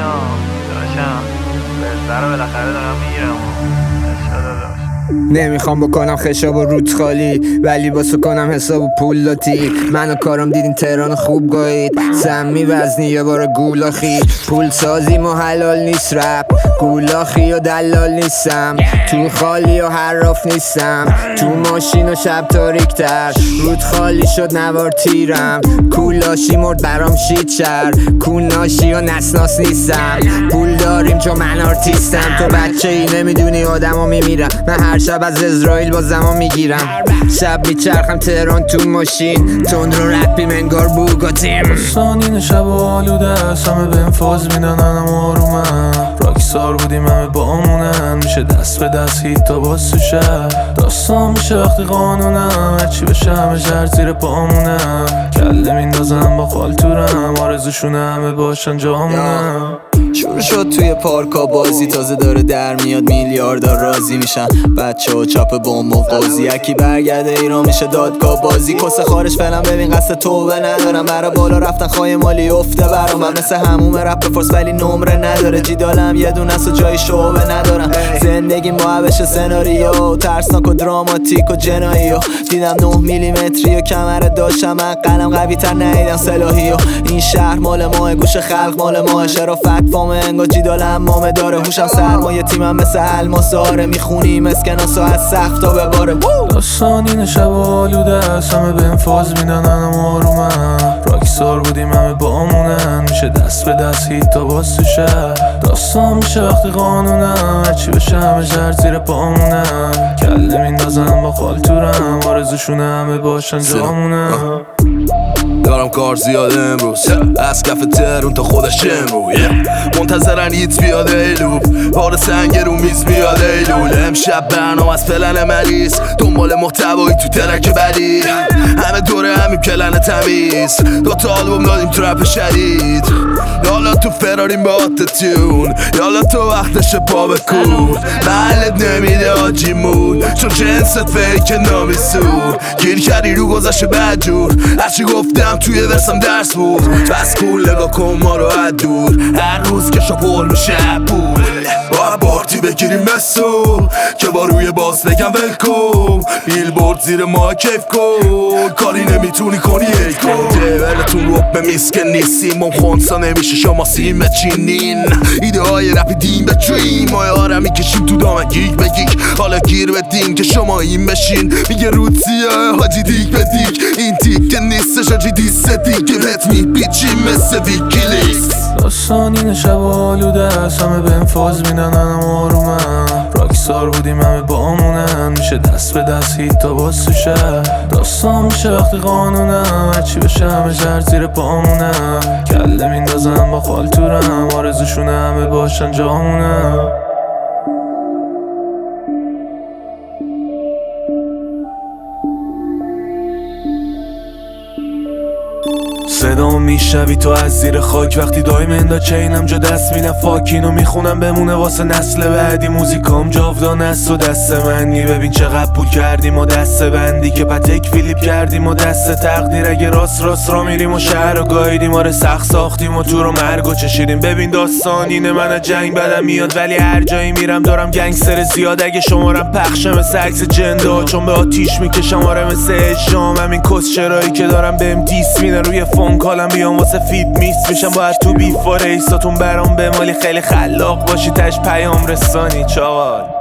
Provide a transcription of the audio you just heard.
داشتم بهتر رو بالاخره دارم میگیرم نمیخوام بکنم خشاب و رود خالی ولی باسو کنم حساب و پول لاتی. من و کارم دیدین تهران خوب گاهید سمی وزنی یه بار گولاخی. پول سازیم و حلال نیست رپ گولاخی و دلال نیستم. تو خالی و حراف نیستم تو ماشین و شب تاریکتر. رود خالی شد نوار تیرم کولاشی مرد برام شید شر. کوناشی و نسناس نیستم پول داریم چون من آرتیستم. تو بچه ای نمیدونی آدم ها میمیرم. من هر شب از اسرائیل با زمان میگیرم. شب میچرخم تهران تو ماشین تند رو رپیم انگار بوگاتیم. سانین شب و آلوده است همه به انفاز میدن هم آرومن. راکسار بودیم همه با آمونن میشه دست به دست هیت تا باز تو شهر. داستان میشه وقتی قانونم هرچی بشه همه شهر زیر پامونم. کله میندازم با خالتورم آرزوشونه همه باشن جامونم. شروع شد توی پارکا بازی تازه داره در میاد میلیاردار راضی میشن. بچه ها چاپ بمب و قاضی یکی برگرده ایران میشه دادگاه بازی. کس خارش فعلا ببین قصد توبه ندارم. برا بالا رفتن خواهی مالی افته برام. من مثل هموم رپ بفرس ولی نمره نداره. جیدالم یه دونه است و جای شعبه ندارم. زندگی معبش سناریو ترسناک و دراماتیک و جنایی و دیدم 9 میلیمتری و کمره داشتم. من قلم قوی تر ندیدم سلاحی و این شهر مال ماه گوش خلق مال ماه. شرافت انگار جیدالم مامه داره. هوشم سرمایه تیمم مثل الماس آره. میخونیم اسکناسو از سقف تا به باره. داستانین شب و آلوده است همه به انفاز میدن هم آرومن. راکسار بودیم همه با آمونن میشه دست به دست هیت تا باز تو شهر. داستان میشه وقتی قانونم هرچی بشه همه شهر زیر پامونم. کله میندازم با خالتورم آرزوشونه همه باشن جامونم. دارم کار زیاده امروز از کف تهرون تا خودش امرو منتظرن ایت بیاد ایلوب بار سنگ رو میز بیاد ایلول. امشب برنامه از پلن مریض دنبال محتوایی تو ترک بدی. همه دوره همیم کلن تمیز دوتا آلبوم دادیم ترپ شدید. یالا تو فراریم با آتتون یالا تو وقتش پا بکن. محلت نمیده آجیمون چون جنست فیک نامیسون. گیر کردی رو گذاشته بدجور هرچی گفتم توی ورسم درس بود. بس کول نگاه کن ما رو از دور هر روز که شاپول میشه پول. با بارتی بگیریم مسو که با روی باز بگم ولکن. بیل بورد زیر ما کیف کن کاری نمیتونی کنی ای کن. دیولتون رو به میسکن نیستیم اون خونسا نمیشه شما سیم چینین. ایده های رپی دیم به دریم ما یارم میکشیم تو دام گیگ به گیگ. حالا گیر بدین که شما این بشین میگه روتیه حاجی دیگ به دیگ. این تیک که نیستش حاجی دیسته دیگه بهت میپیچیم مثل ویکیلیکس. داستانین شب و آلوده است همه به انفاز میدن هم آرومن. راکسار بودیم همه با آمونن میشه دست به دست هیت تا باز تو شهر. داستان میشه وقتی قانونم هرچی بشه همه شهر زیر پامونم. کله میندازم با خالتورم آرزوشونه همه باشن جامونم. صدام میشنوی تو از زیر خاک وقتی دایمندا چینم جا دست میدم. فاکینو میخونم بمونه واسه نسل بعدی. موزیکام جاودانه است و دست منی. ببین چقدر پول کردیم و دست بندی که پتک فیلیپ کردیم و دست تقدیر. اگه راست را میریم و شهر رو گاییدیم آره سخت ساختیم و تو رو مرگ و چشیدیم. ببین داستان اینه من از جنگ بدم میاد ولی هر جایی میرم دارم گنگستر زیاد. اگه شمارم پخشه مثل عکس جندا چون به آتیش میکشم آره مثل اجام. همین کس چرایی که دارم بهم دیس میدن روی فون کالم بیام واسه فید میست میشم. باید تو بیفاره ایستاتون برام بمالی خیلی خلاق باشی تش پیام رسانی چاقال.